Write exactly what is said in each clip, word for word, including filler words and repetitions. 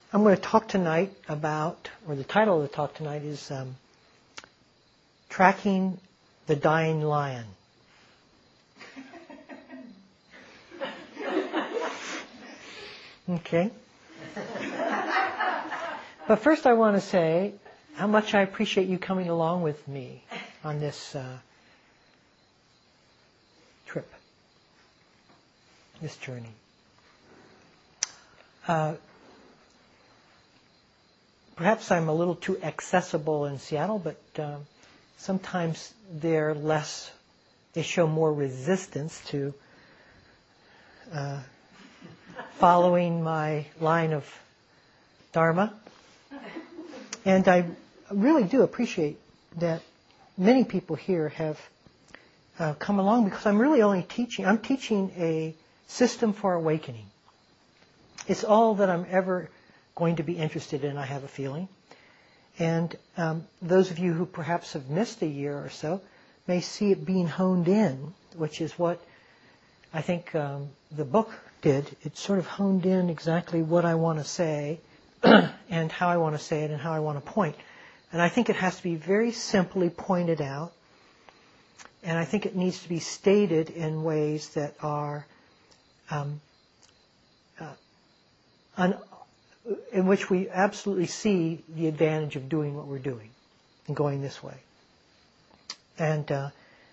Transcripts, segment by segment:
I'm going to talk tonight about, or the title of the talk tonight is um, Tracking the Dying Lion. Okay. But first I want to say how much I appreciate you coming along with me on this uh, trip, this journey. Uh, perhaps I'm a little too accessible in Seattle, but uh, sometimes they're less, they show more resistance to uh, following my line of Dharma. And I really do appreciate that many people here have uh, come along, because I'm really only teaching, I'm teaching a system for awakening. It's all that I'm ever going to be interested in, I have a feeling. And um, those of you who perhaps have missed a year or so may see it being honed in, which is what I think um, the book did. It sort of honed in exactly what I want to say and how I want to say it and how I want to point. And I think it has to be very simply pointed out. And I think it needs to be stated in ways that are um, uh, un- in which we absolutely see the advantage of doing what we're doing and going this way. And uh,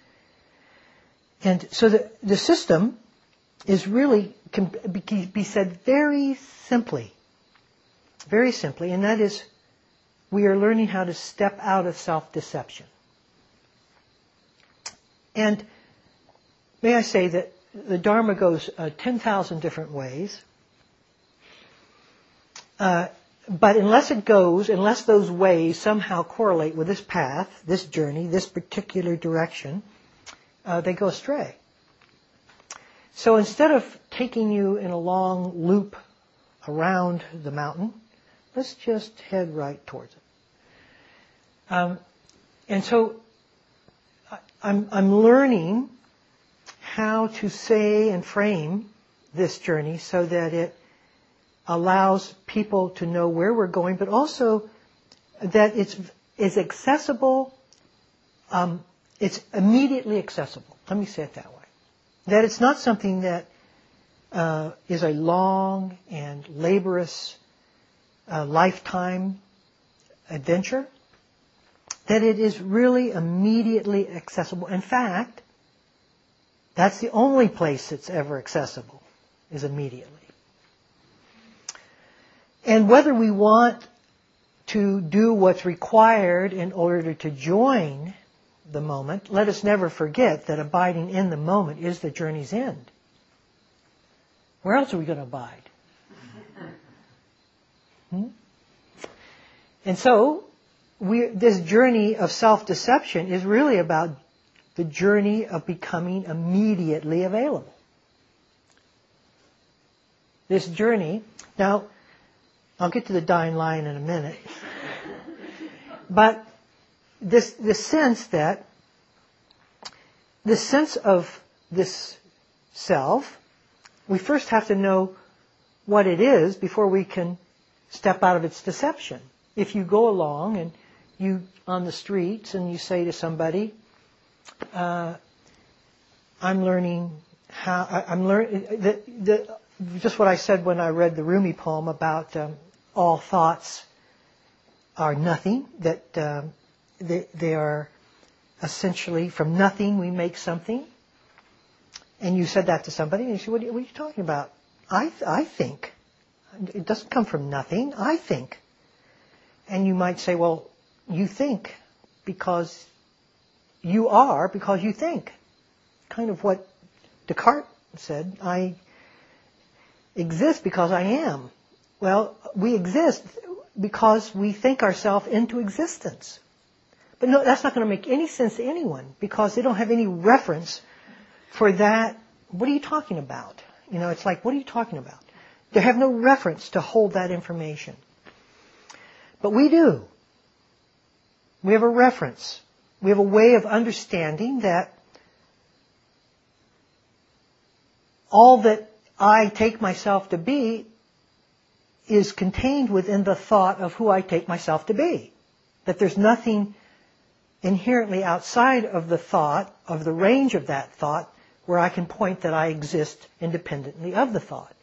and so the the system is really, can be, be said very simply, very simply, and that is, we are learning how to step out of self-deception. And may I say that the Dharma goes uh, ten thousand different ways. Uh, but unless it goes, unless those ways somehow correlate with this path, this journey, this particular direction, uh, they go astray. So instead of taking you in a long loop around the mountain, let's just head right towards it. Um, and so I'm, I'm learning how to say and frame this journey so that it allows people to know where we're going, but also that it's is accessible. Um, it's immediately accessible. Let me say it that way. That it's not something that uh, is a long and laborious uh, lifetime adventure. That it is really immediately accessible. In fact, that's the only place it's ever accessible, is immediately. And whether we want to do what's required in order to join the moment, let us never forget that abiding in the moment is the journey's end. Where else are we going to abide? Hmm? And so, we, this journey of self-deception is really about the journey of becoming immediately available. This journey, now, I'll get to the dying lion in a minute. But this, this sense that, this sense of this self, we first have to know what it is before we can step out of its deception. If you go along and you, on the streets, and you say to somebody, uh, I'm learning how, I, I'm learning, the, the, just what I said when I read the Rumi poem about um, all thoughts are nothing, that um, they, they are essentially from nothing we make something. And you said that to somebody, and you said, what are you, what are you talking about? I, th- I think. It doesn't come from nothing. I think. And you might say, well, you think because you are because you think. Kind of what Descartes said, I exist because I am. Well, we exist because we think ourselves into existence. But no, that's not going to make any sense to anyone because they don't have any reference for that. What are you talking about? You know, it's like, what are you talking about? They have no reference to hold that information. But we do. We have a reference. We have a way of understanding that all that I take myself to be is contained within the thought of who I take myself to be. That there's nothing inherently outside of the thought, of the range of that thought, where I can point that I exist independently of the thought.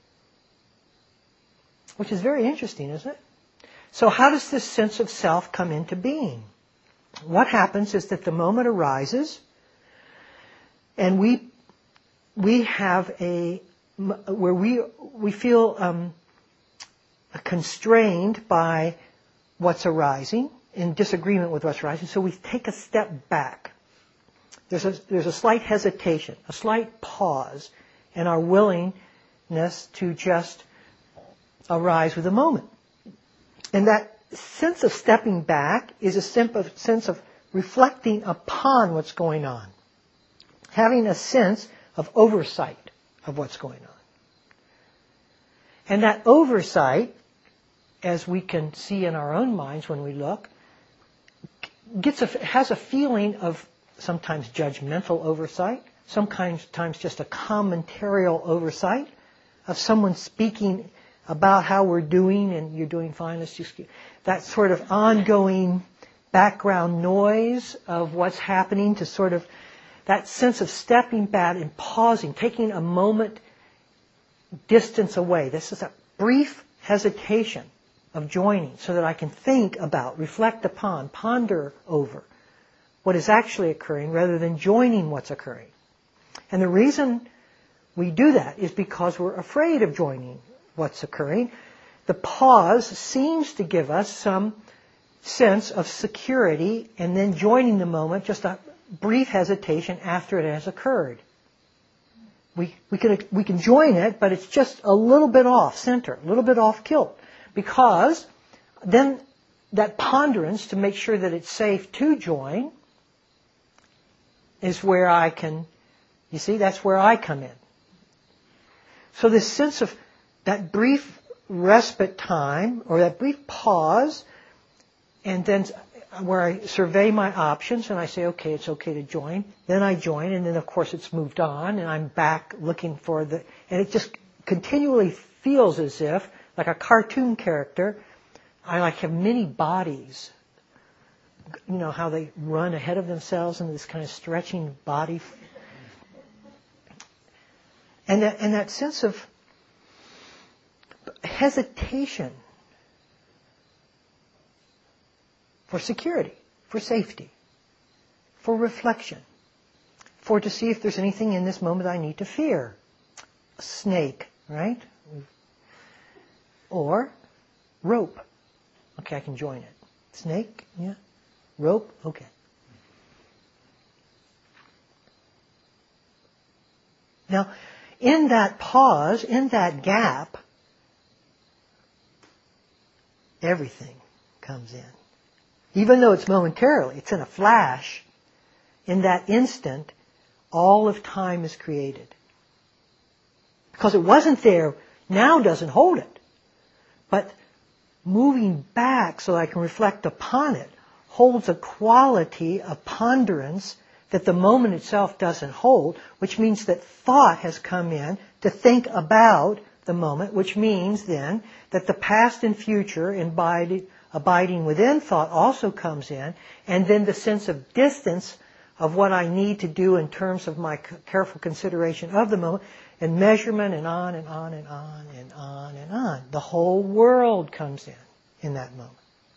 Which is very interesting, isn't it? So how does this sense of self come into being? What happens is that the moment arises, and we we have a where we we feel um, constrained by what's arising, in disagreement with what's arising. So we take a step back. There's a there's a slight hesitation, a slight pause, in our willingness to just arise with a moment. And that sense of stepping back is a sense of reflecting upon what's going on. Having a sense of oversight of what's going on. And that oversight, as we can see in our own minds when we look, gets a, has a feeling of sometimes judgmental oversight, sometimes just a commentarial oversight of someone speaking about how we're doing and you're doing fine. Let's just get that sort of ongoing background noise of what's happening, to sort of that sense of stepping back and pausing, taking a moment distance away. This is a brief hesitation of joining so that I can think about, reflect upon, ponder over what is actually occurring rather than joining what's occurring. And the reason we do that is because we're afraid of joining what's occurring. The pause seems to give us some sense of security, and then joining the moment, just a brief hesitation after it has occurred. We, we, can, we can join it, but it's just a little bit off center, a little bit off kilt. Because then that ponderance to make sure that it's safe to join is where I can, you see, that's where I come in. So this sense of that brief respite time, or that brief pause, and then where I survey my options and I say, okay, it's okay to join. Then I join, and then of course it's moved on, and I'm back looking for the, and it just continually feels as if, like a cartoon character, I like have many bodies. You know how they run ahead of themselves in this kind of stretching body. And that, and that sense of hesitation for security, for safety, for reflection, for to see if there's anything in this moment I need to fear. A snake, right? Or rope. Okay, I can join it. Snake, yeah. Rope, okay. Now, in that pause, in that gap, everything comes in. Even though it's momentarily, it's in a flash, in that instant, all of time is created. Because it wasn't there, now doesn't hold it. But moving back so I can reflect upon it holds a quality of ponderance that the moment itself doesn't hold, which means that thought has come in to think about the moment, which means then that the past and future abiding, abiding within thought also comes in, and then the sense of distance of what I need to do in terms of my careful consideration of the moment, and measurement, and on and on and on and on and on. The whole world comes in in that moment.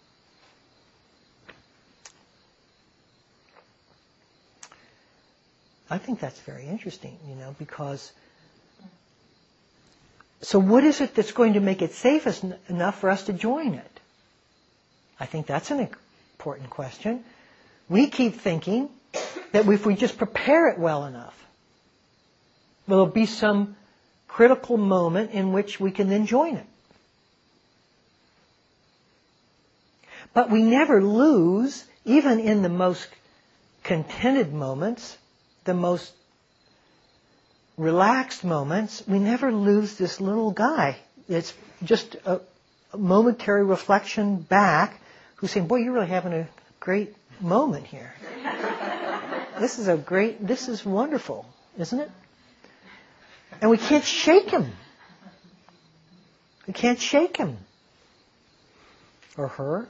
I think that's very interesting, you know, because so what is it that's going to make it safe enough for us to join it? I think that's an important question. We keep thinking that if we just prepare it well enough, there'll be some critical moment in which we can then join it. But we never lose, even in the most contented moments, the most relaxed moments, we never lose this little guy. It's just a, a momentary reflection back who's saying, boy, you're really having a great moment here. This is a great, this is wonderful, isn't it? And we can't shake him. We can't shake him or her.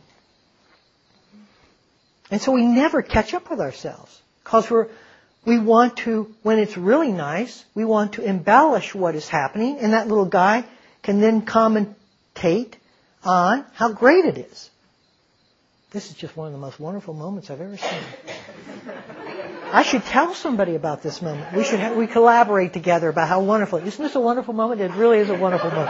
And so we never catch up with ourselves because we're we want to, when it's really nice, we want to embellish what is happening, and that little guy can then commentate on how great it is. This is just one of the most wonderful moments I've ever seen. I should tell somebody about this moment. We should have, we collaborate together about how wonderful. Isn't this a wonderful moment? It really is a wonderful moment.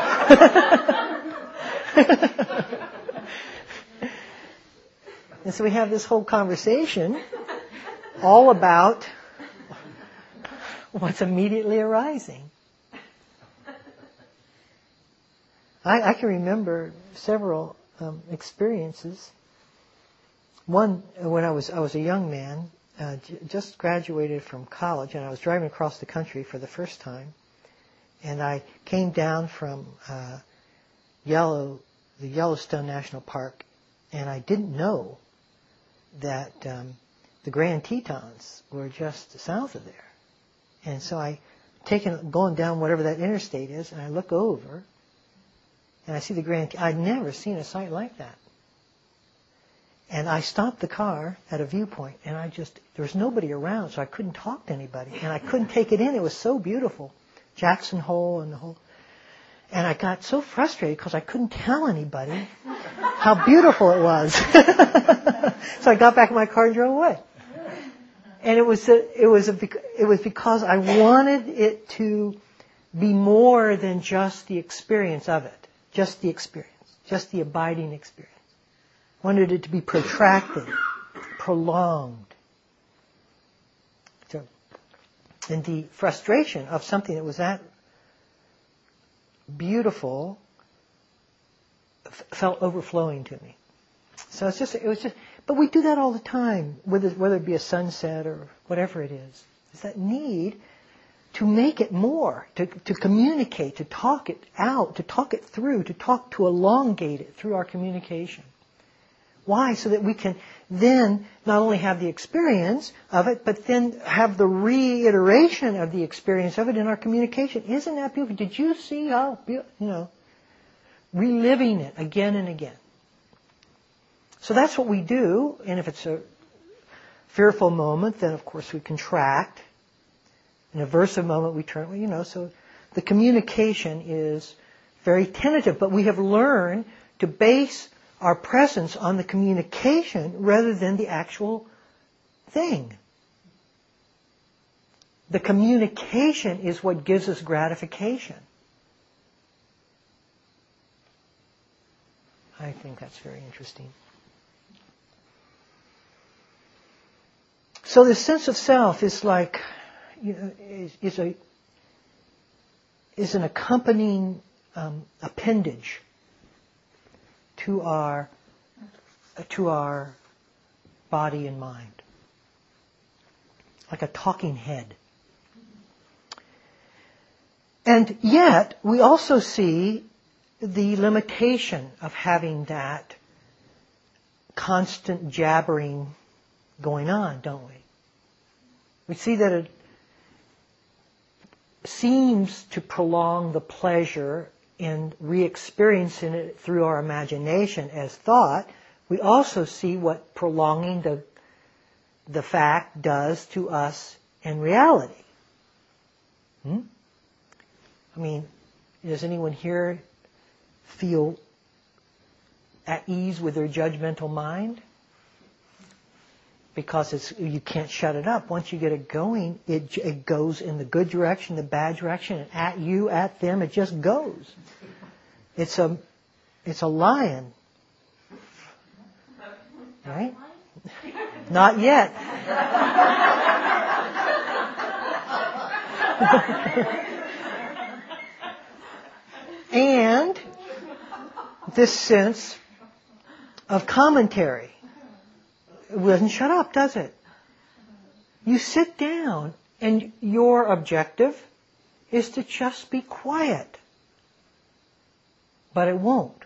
And so we have this whole conversation all about what's immediately arising. I, I can remember several um, experiences. One, when I was I was a young man, uh, j- just graduated from college, and I was driving across the country for the first time, and I came down from uh, Yellow, the Yellowstone National Park, and I didn't know that um, the Grand Tetons were just south of there. And so I taken going down whatever that interstate is, and I look over, and I see the Grand. I'd never seen a sight like that. And I stopped the car at a viewpoint, and I just there was nobody around, so I couldn't talk to anybody, and I couldn't take it in. It was so beautiful, Jackson Hole and the whole. And I got so frustrated because I couldn't tell anybody how beautiful it was. So I got back in my car and drove away. And it was a, it was a, it was because I wanted it to be more than just the experience of it, just the experience, just the abiding experience. I wanted it to be protracted, prolonged. So, and the frustration of something that was that beautiful f- felt overflowing to me. So it's just, it was just, but we do that all the time, whether, whether it be a sunset or whatever it is. It's that need to make it more, to, to communicate, to talk it out, to talk it through, to talk, to elongate it through our communication. Why? So that we can then not only have the experience of it, but then have the reiteration of the experience of it in our communication. Isn't that beautiful? Did you see how, you know, reliving it again and again? So that's what we do, and if it's a fearful moment, then of course we contract. In a aversive moment, we turn, you know, so the communication is very tentative, but we have learned to base our presence on the communication rather than the actual thing. The communication is what gives us gratification. I think that's very interesting. So the sense of self is like, you know, is, is a is an accompanying um, appendage to our to our body and mind, like a talking head. And yet, we also see the limitation of having that constant jabbering going on, don't we? We see that it seems to prolong the pleasure in re-experiencing it through our imagination as thought. We also see what prolonging the, the fact does to us in reality. Hmm? I mean, does anyone here feel at ease with their judgmental mind? Because it's, you can't shut it up. Once you get it going, it, it goes in the good direction, the bad direction, and at you, at them, it just goes. It's a, it's a lion. Right? Not yet. And this sense of commentary. It doesn't shut up, does it? You sit down and your objective is to just be quiet. But it won't.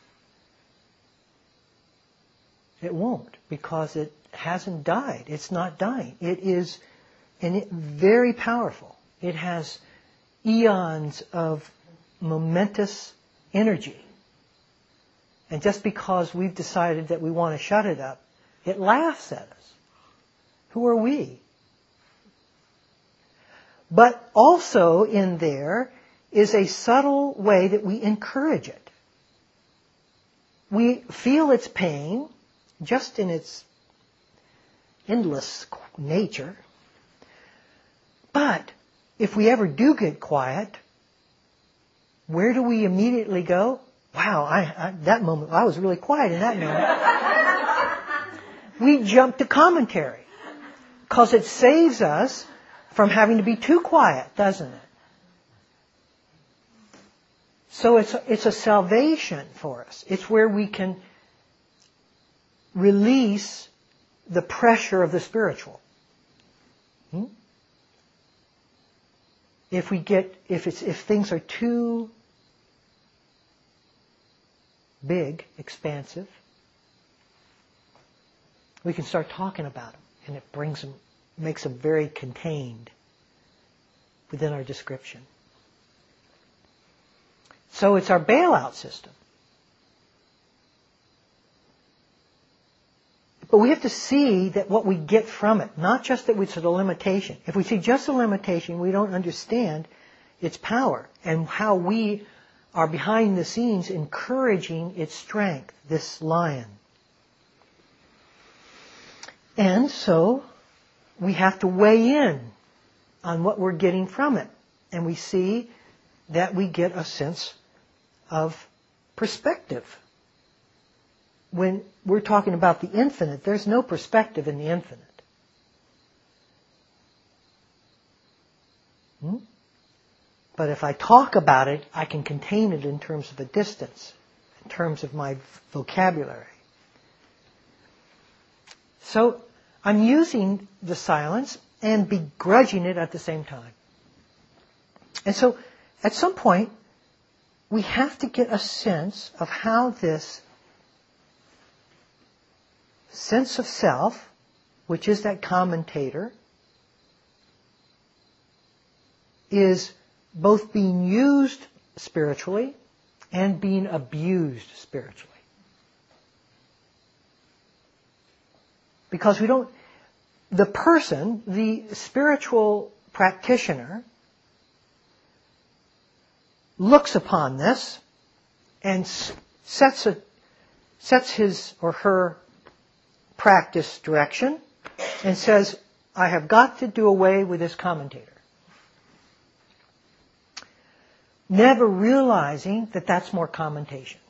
It won't because it hasn't died. It's not dying. It is and it, very powerful. It has eons of momentous energy. And just because we've decided that we want to shut it up, it laughs at us. Who are we? But also in there is a subtle way that we encourage it. We feel its pain just in its endless nature. But if we ever do get quiet, where do we immediately go? Wow, I, I, that moment, I was really quiet in that moment. We jump to commentary because it saves us from having to be too quiet, doesn't it? So it's, it's a salvation for us. It's where we can release the pressure of the spiritual. Hmm? If we get, if it's, if things are too big, expansive, we can start talking about them, and it brings them, makes them very contained within our description. So it's our bailout system. But we have to see that what we get from it, not just that it's a limitation. If we see just a limitation, we don't understand its power and how we are behind the scenes encouraging its strength, this lion. And so we have to weigh in on what we're getting from it. And we see that we get a sense of perspective. When we're talking about the infinite, there's no perspective in the infinite. Hmm? But if I talk about it, I can contain it in terms of a distance, in terms of my vocabulary. So I'm using the silence and begrudging it at the same time. And so at some point, we have to get a sense of how this sense of self, which is that commentator, is both being used spiritually and being abused spiritually. Because we don't, the person, the spiritual practitioner, looks upon this and sets a, sets his or her practice direction and says, I have got to do away with this commentator. Never realizing that that's more commentation.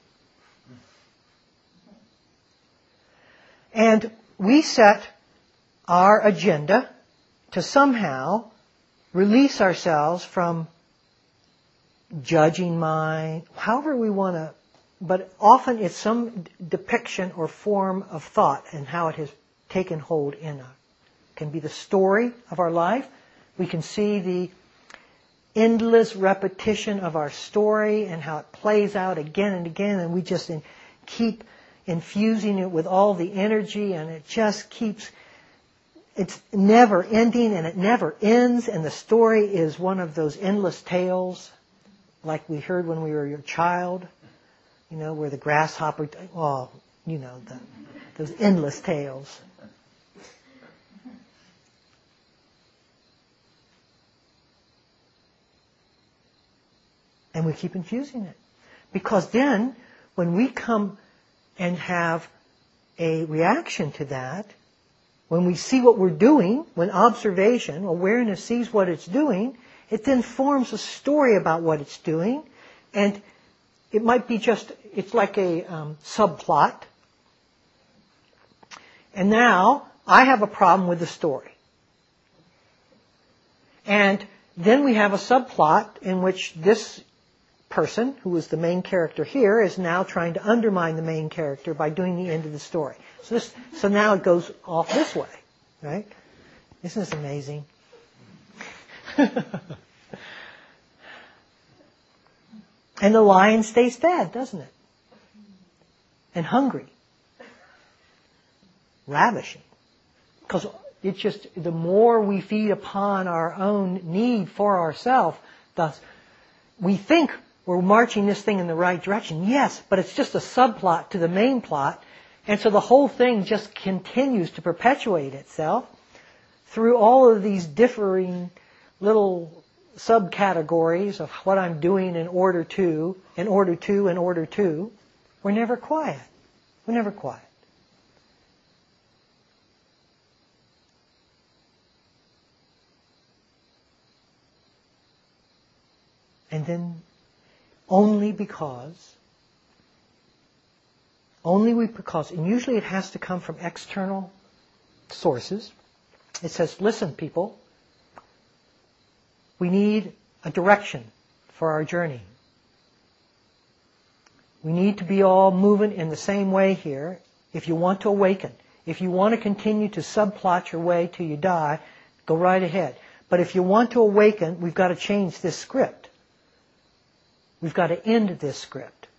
And we set our agenda to somehow release ourselves from judging mind, however we want to, but often it's some depiction or form of thought and how it has taken hold in us. It can be the story of our life. We can see the endless repetition of our story and how it plays out again and again, and we just in, keep infusing it with all the energy, and it just keeps, it's never ending and it never ends, and the story is one of those endless tales like we heard when we were a child, you know, where the grasshopper, oh, you know, the, those endless tales. And we keep infusing it. Because then, when we come and have a reaction to that, when we see what we're doing, when observation, awareness sees what it's doing, it then forms a story about what it's doing, and it might be just, it's like a um, subplot. And now, I have a problem with the story. And then we have a subplot in which this person, who is the main character here, is now trying to undermine the main character by doing the end of the story. So this, so now it goes off this way, right? Isn't this amazing? And the lion stays fed, doesn't it? And hungry. Ravishing. Because it's just, the more we feed upon our own need for ourselves, thus we think we're marching this thing in the right direction. Yes, but it's just a subplot to the main plot. And so the whole thing just continues to perpetuate itself through all of these differing little subcategories of what I'm doing in order to, in order to, in order to. We're never quiet. We're never quiet. And then only because, only because, and usually it has to come from external sources. It says, listen, people, we need a direction for our journey. We need to be all moving in the same way here if you want to awaken. If you want to continue to subplot your way till you die, go right ahead. But if you want to awaken, we've got to change this script. We've got to end this script.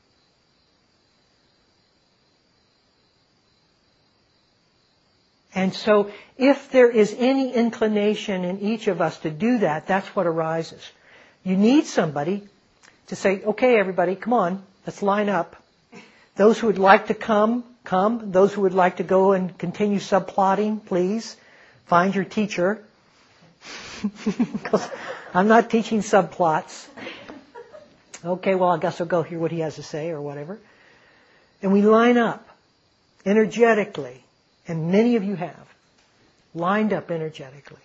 And so if there is any inclination in each of us to do that, that's what arises. You need somebody to say, okay, everybody, come on, let's line up. Those who would like to come, come. Those who would like to go and continue subplotting, please, find your teacher. Because I'm not teaching subplots. Okay, well, I guess I'll go hear what he has to say or whatever. And we line up energetically. And many of you have lined up energetically.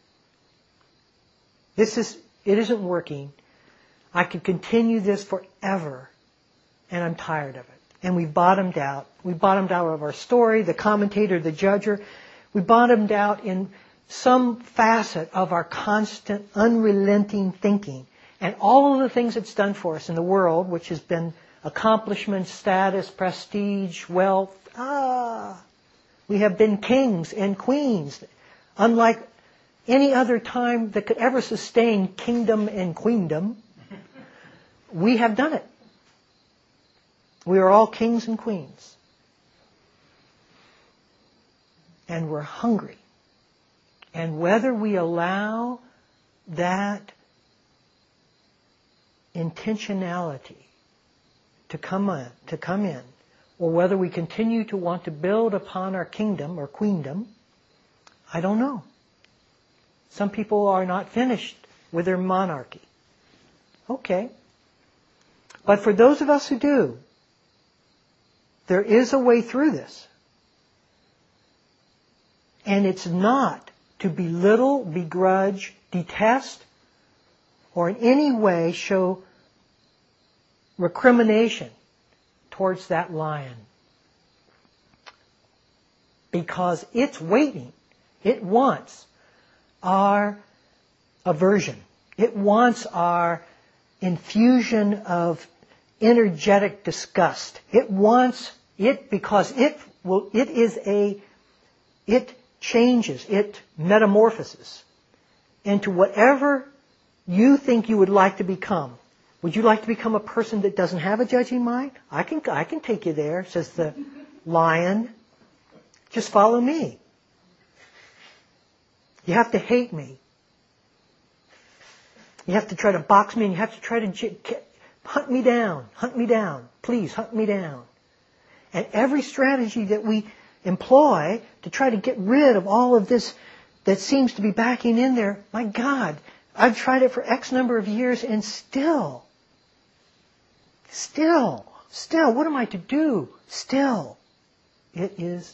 This is, it isn't working. I could continue this forever. And I'm tired of it. And we've bottomed out. We bottomed out of our story, the commentator, the judger. We bottomed out in some facet of our constant, unrelenting thinking. And all of the things it's done for us in the world, which has been accomplishment, status, prestige, wealth. Ah, we have been kings and queens, unlike any other time that could ever sustain kingdom and queendom. We have done it. We are all kings and queens. And we're hungry. And whether we allow that intentionality to come in, to come in, or whether we continue to want to build upon our kingdom or queendom, I don't know. Some people are not finished with their monarchy. Okay. But for those of us who do, there is a way through this. And it's not to belittle, begrudge, detest, or in any way show recrimination towards that lion. Because it's waiting. It wants our aversion. It wants our infusion of energetic disgust. It wants it because it will, it is a, it changes, it metamorphoses into whatever you think you would like to become. Would you like to become a person that doesn't have a judging mind? I can, I can take you there, says the lion. Just follow me. You have to hate me. You have to try to box me and you have to try to j- hunt me down. Hunt me down. Please, hunt me down. And every strategy that we employ to try to get rid of all of this that seems to be backing in there, my God, I've tried it for X number of years and still, still, still, what am I to do? Still, it is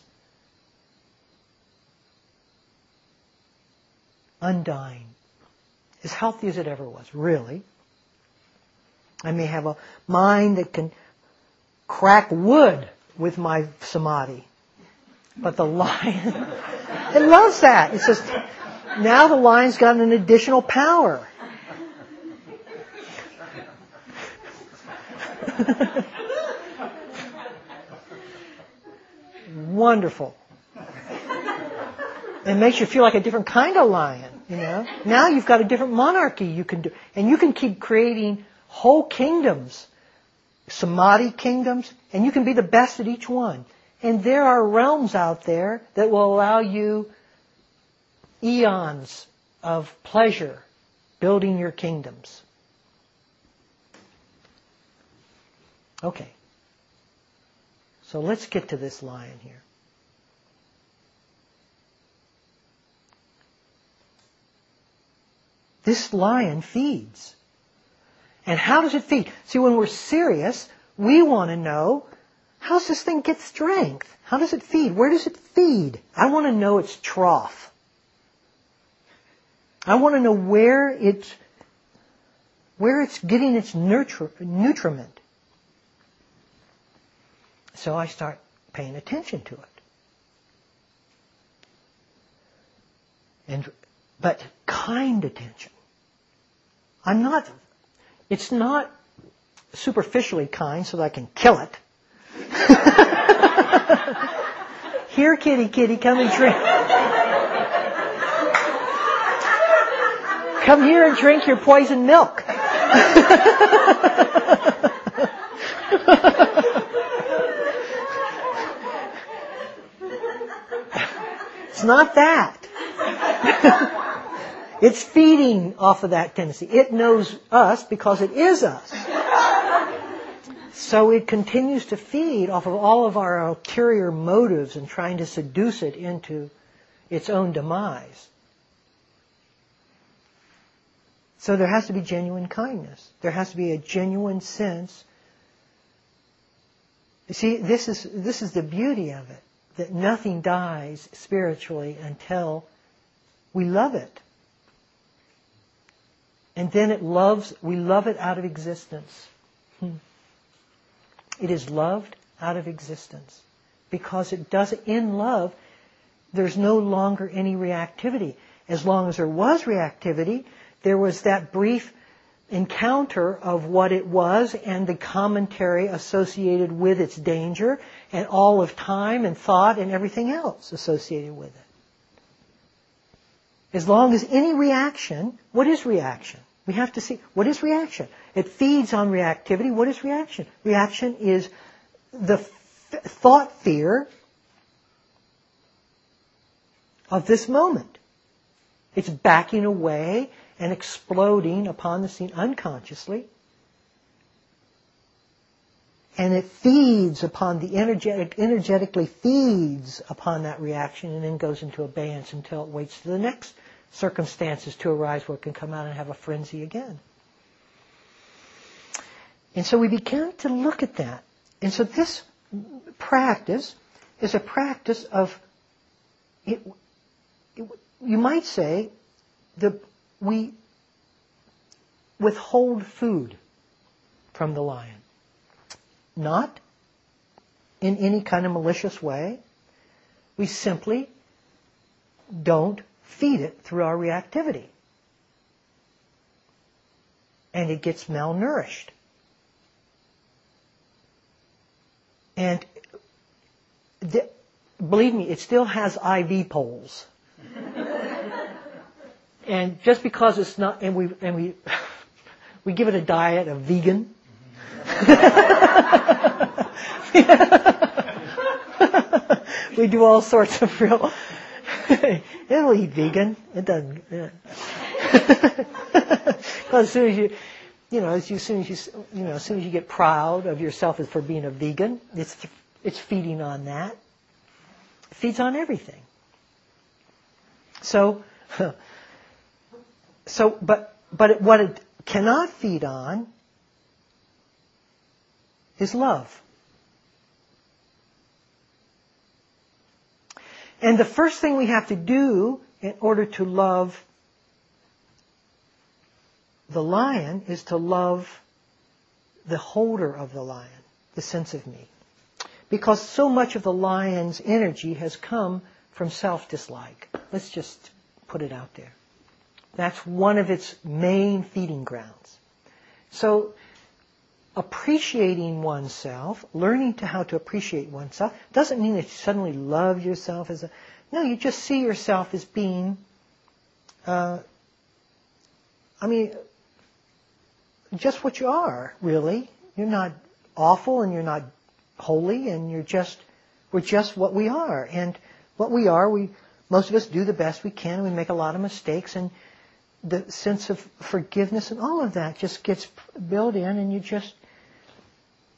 undying. As healthy as it ever was, really. I may have a mind that can crack wood with my samadhi. But the lion, it loves that. It says, now the lion's got an additional power. Wonderful. It makes you feel like a different kind of lion, you know. Now you've got a different monarchy you can do. And you can keep creating whole kingdoms, samadhi kingdoms, and you can be the best at each one. And there are realms out there that will allow you eons of pleasure building your kingdoms. Okay. So let's get to this lion here. This lion feeds. And how does it feed? See, when we're serious, we want to know, how does this thing get strength? How does it feed? Where does it feed? I want to know its trough. I want to know where it's, where it's getting its nutri- nutriment. So I start paying attention to it. And, but kind attention. I'm not, it's not superficially kind so that I can kill it. Here, kitty, kitty, come and drink. Come here and drink your poison milk. It's not that. It's feeding off of that tendency. It knows us because it is us. So it continues to feed off of all of our ulterior motives and trying to seduce it into its own demise. So there has to be genuine kindness. There has to be a genuine sense. You see, this is, this is the beauty of it, that nothing dies spiritually until we love it. And then it loves, we love it out of existence. Hmm. It is loved out of existence. Because it does, in love, there's no longer any reactivity. As long as there was reactivity, there was that brief encounter of what it was and the commentary associated with its danger and all of time and thought and everything else associated with it. As long as any reaction, what is reaction? We have to see, what is reaction? It feeds on reactivity. What is reaction? Reaction is the f- thought fear of this moment. It's backing away and exploding upon the scene unconsciously. And it feeds upon the energetic, energetically feeds upon that reaction and then goes into abeyance until it waits for the next circumstances to arise where it can come out and have a frenzy again. And so we began to look at that. And so this practice is a practice of, it, it, you might say, the, we withhold food from the lion. Not in any kind of malicious way. We simply don't feed it through our reactivity. And it gets malnourished. And the, believe me, it still has I V poles. And just because it's not, and we and we we give it a diet of vegan. We do all sorts of real. It'll eat vegan. It doesn't. Yeah. As soon as you, you know, as, you, as soon as you, you know, as soon as you get proud of yourself as for being a vegan, it's it's feeding on that. It feeds on everything. So, so, but but it, what it cannot feed on is love. And the first thing we have to do in order to love the lion is to love the holder of the lion, the sense of me. Because so much of the lion's energy has come from self-dislike. Let's just put it out there. That's one of its main feeding grounds. So appreciating oneself, learning to how to appreciate oneself, doesn't mean that you suddenly love yourself as a... No, you just see yourself as being... Uh, I mean, just what you are, really. You're not awful and you're not holy and you're just... We're just what we are. And what we are, we most of us do the best we can and we make a lot of mistakes and the sense of forgiveness and all of that just gets built in and you just...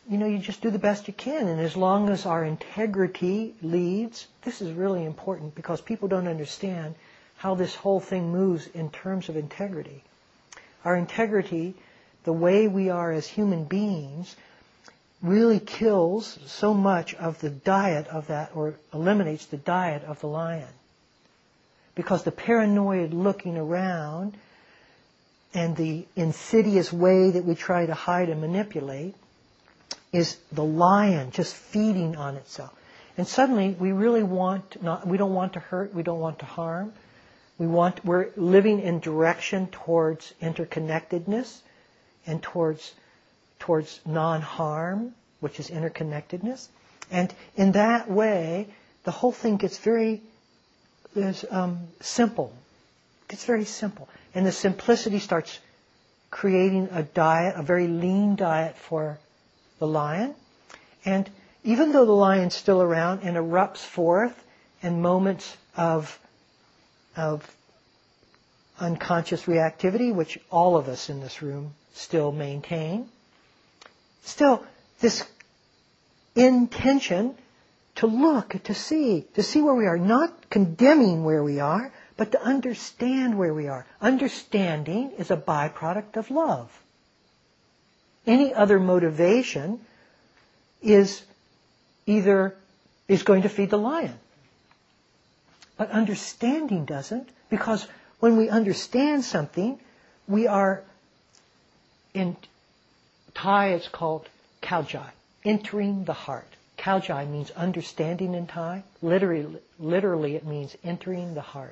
you know, you just do the best you can. And as long as our integrity leads, this is really important because people don't understand how this whole thing moves in terms of integrity. Our integrity, the way we are as human beings, really kills so much of the diet of that, or eliminates the diet of the lion. Because the paranoid looking around and the insidious way that we try to hide and manipulate is the lion just feeding on itself. And suddenly we really want not, we don't want to hurt, we don't want to harm. We want, we're living in direction towards interconnectedness and towards towards non-harm, which is interconnectedness. And in that way, the whole thing gets very is, um, simple. It gets very simple. And the simplicity starts creating a diet, a very lean diet for the lion. And even though the lion's still around and erupts forth in moments of, of unconscious reactivity, which all of us in this room still maintain, still, this intention to look, to see, to see where we are, not condemning where we are, but to understand where we are. Understanding is a byproduct of love. Any other motivation is either is going to feed the lion. But understanding doesn't, because when we understand something, we are in Thai, it's called Kaljai, entering the heart. Kaljai means understanding in Thai. Literally, literally it means entering the heart.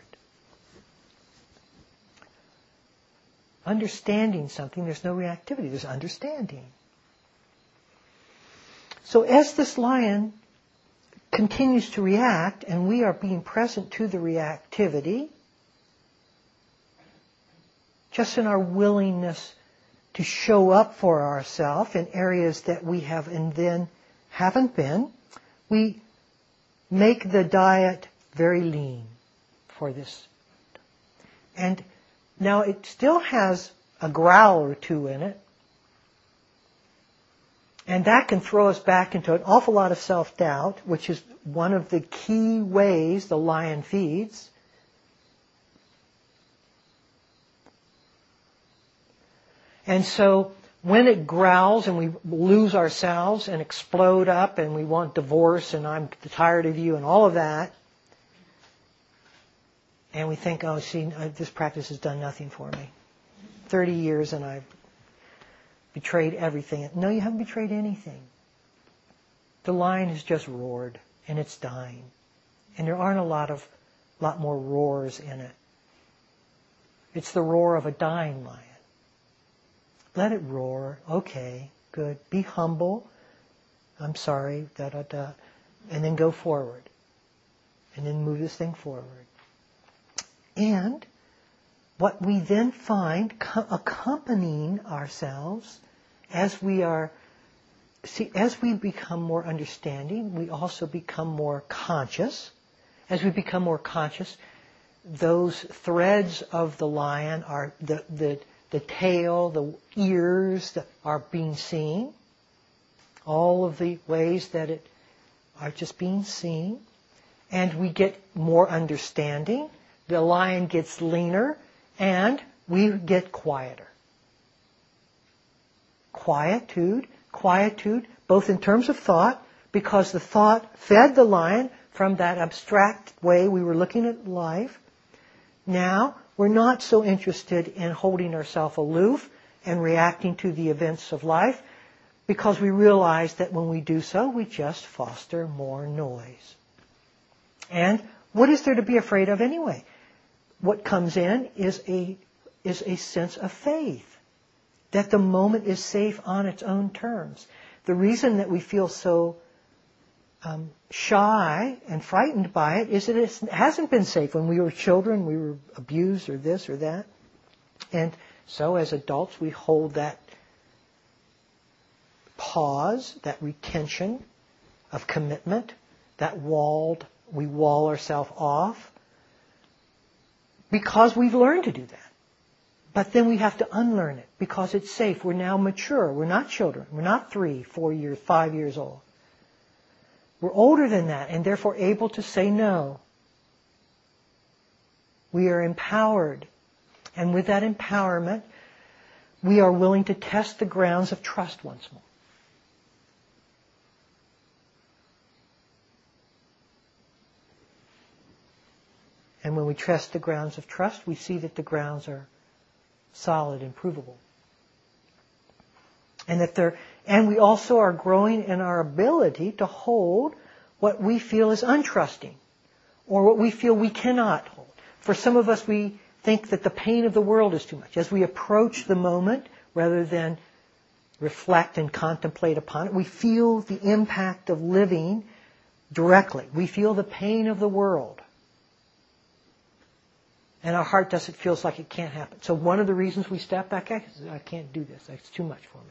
Understanding something, there's no reactivity, there's understanding. So as this lion continues to react, and we are being present to the reactivity, just in our willingness to show up for ourselves in areas that we have and then haven't been, we make the diet very lean for this. And now it still has a growl or two in it, and that can throw us back into an awful lot of self-doubt, which is one of the key ways the lion feeds. And so when it growls and we lose ourselves and explode up and we want divorce and I'm tired of you and all of that, and we think, oh, see, this practice has done nothing for me. thirty years and I've betrayed everything. No, you haven't betrayed anything. The lion has just roared and it's dying. And there aren't a lot of, lot more roars in it. It's the roar of a dying lion. Let it roar. Okay, good. Be humble. I'm sorry. Da da da. And then go forward. And then move this thing forward. And what we then find co- accompanying ourselves as we are, see, as we become more understanding, we also become more conscious. As we become more conscious, those threads of the lion are the the the tail, the ears that are being seen, all of the ways that it are just being seen, and we get more understanding. The lion gets leaner, and we get quieter. Quietude, quietude, both in terms of thought, because the thought fed the lion from that abstract way we were looking at life. Now, we're not so interested in holding ourselves aloof and reacting to the events of life, because we realize that when we do so, we just foster more noise. And what is there to be afraid of anyway? What comes in is a is a sense of faith that the moment is safe on its own terms. The reason that we feel so um, shy and frightened by it is that it hasn't been safe. When we were children, we were abused or this or that. And so as adults, we hold that pause, that retention of commitment, that walled, we wall ourselves off, because we've learned to do that. But then we have to unlearn it because it's safe. We're now mature. We're not children. We're not three, four years, five years old. We're older than that and therefore able to say no. We are empowered. And with that empowerment, we are willing to test the grounds of trust once more. And when we test the grounds of trust, we see that the grounds are solid and provable. And that they're, and we also are growing in our ability to hold what we feel is untrusting, or what we feel we cannot hold. For some of us, we think that the pain of the world is too much. As we approach the moment, rather than reflect and contemplate upon it, we feel the impact of living directly. We feel the pain of the world. And our heart doesn't feel like it can't happen. So one of the reasons we step back is, I can't do this. It's too much for me.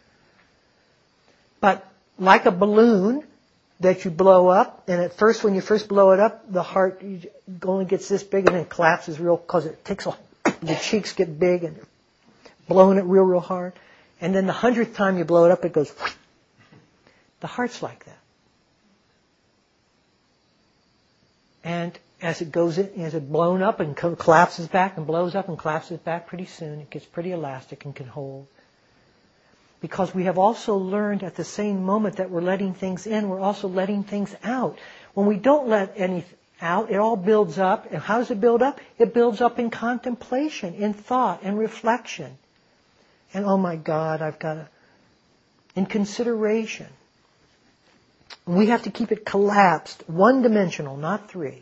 But like a balloon that you blow up, and at first when you first blow it up, the heart only gets this big and then collapses real, because it takes a, the cheeks get big and you're blowing it real, real hard. And then the hundredth time you blow it up, it goes whoosh. The heart's like that. And as it goes in, as it blown up and collapses back and blows up and collapses back, pretty soon it gets pretty elastic and can hold. Because we have also learned at the same moment that we're letting things in, we're also letting things out. When we don't let anything out, it all builds up. And how does it build up? It builds up in contemplation, in thought, and reflection. And oh my God, I've got to, in consideration. We have to keep it collapsed, one-dimensional, not three.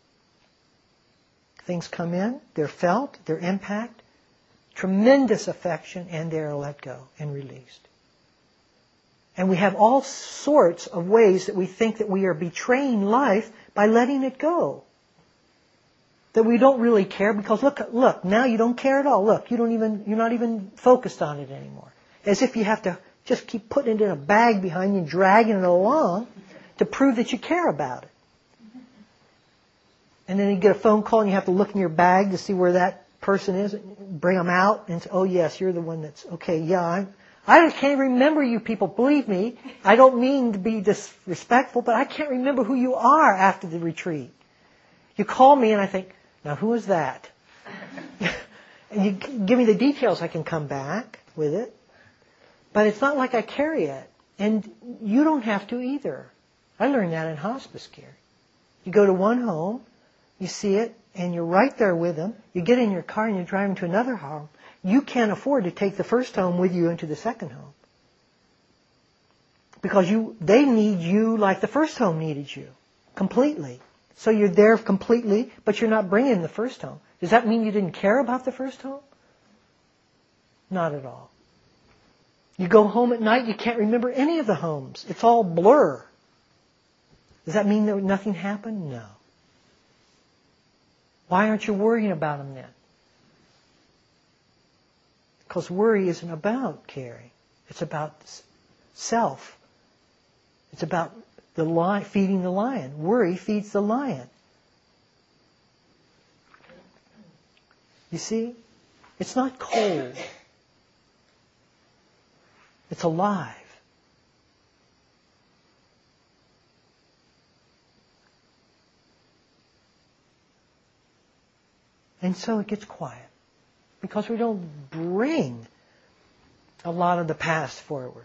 Things come in, they're felt, they're impact, tremendous affection, and they're let go and released. And we have all sorts of ways that we think that we are betraying life by letting it go. That we don't really care because look, look, now you don't care at all. Look, you don't even, you're not even focused on it anymore. As if you have to just keep putting it in a bag behind you and dragging it along to prove that you care about it. And then you get a phone call and you have to look in your bag to see where that person is, bring them out and say, oh yes, you're the one that's, okay, yeah, I'm, I can't remember you people, believe me. I don't mean to be disrespectful, but I can't remember who you are after the retreat. You call me and I think, now who is that? And you give me the details, I can come back with it. But it's not like I carry it. And you don't have to either. I learned that in hospice care. You go to one home, you see it, and you're right there with them. You get in your car and you're driving to another home. You can't afford to take the first home with you into the second home. Because you, they need you like the first home needed you. Completely. So you're there completely, but you're not bringing the first home. Does that mean you didn't care about the first home? Not at all. You go home at night, you can't remember any of the homes. It's all blur. Does that mean that nothing happened? No. Why aren't you worrying about them then? Because worry isn't about caring. It's about self. It's about the lion, feeding the lion. Worry feeds the lion. You see? It's not cold. It's alive. And so it gets quiet. Because we don't bring a lot of the past forward.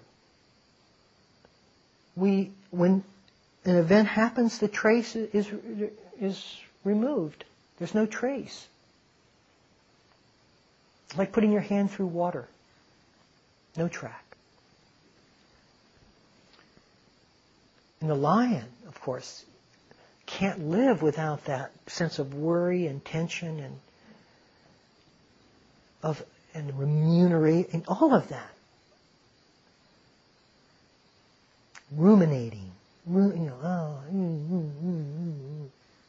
We, when an event happens, the trace is, is removed. There's no trace. It's like putting your hand through water. No track. And the lion, of course, can't live without that sense of worry and tension and of and remunerating, all of that. Ruminating. Ru, you know, oh, mm, mm, mm, mm.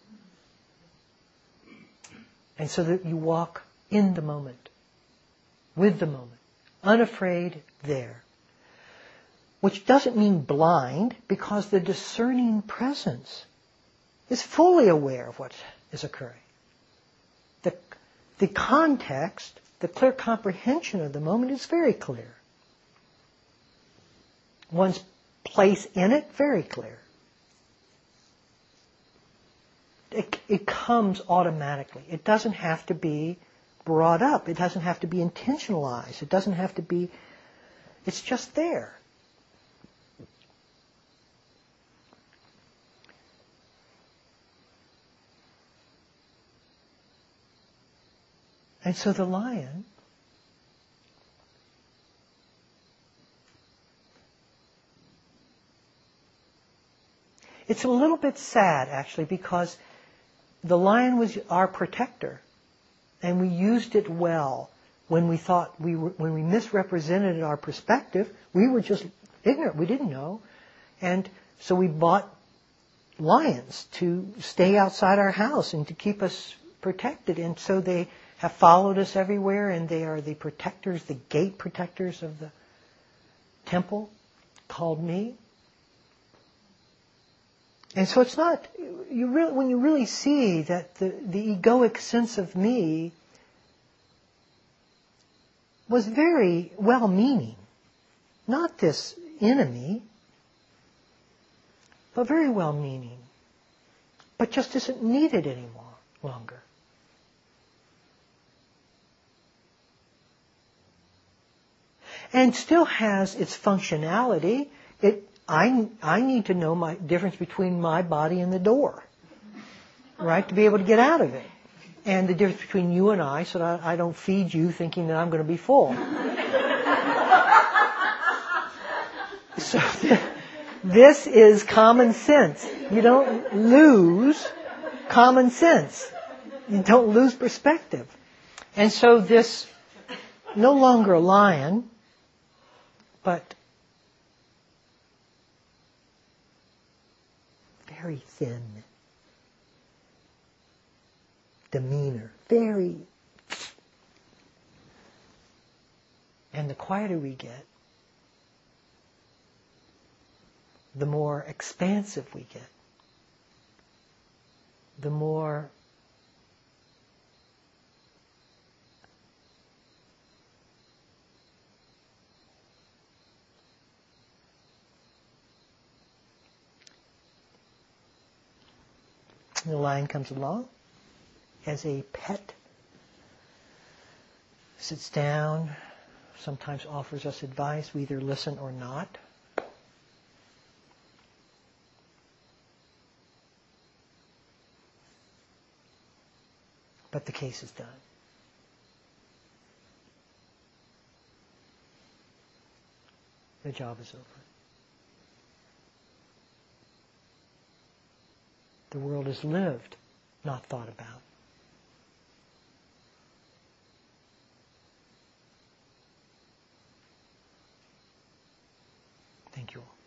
And so that you walk in the moment, with the moment, unafraid there. Which doesn't mean blind, because the discerning presence is fully aware of what is occurring. The, the context the clear comprehension of the moment is very clear. One's place in it, very clear. It, it comes automatically. It doesn't have to be brought up. It doesn't have to be intentionalized. It doesn't have to be, it's just there. And so the lion it's a little bit sad, actually, because the lion was our protector, and we used it well. When we thought we were, when we misrepresented our perspective, we were just ignorant. We didn't know, and so we bought lions to stay outside our house and to keep us protected. And so they have followed us everywhere, and they are the protectors, the gate protectors of the temple called me. And so it's not, you really, when you really see that the, the egoic sense of me was very well-meaning, not this enemy, but very well-meaning, but just isn't needed anymore, longer. And still has its functionality. It I, I need to know my difference between my body and the door, right, to be able to get out of it. And the difference between you and I, so that I don't feed you thinking that I'm going to be full. So th- this is common sense. You don't lose common sense. You don't lose perspective. And so this, no longer a lion, but very thin demeanor, very, and the quieter we get, the more expansive we get, the more the lion comes along as a pet, sits down, sometimes offers us advice. We either listen or not. But the case is done. The job is over. The world is lived, not thought about. Thank you all.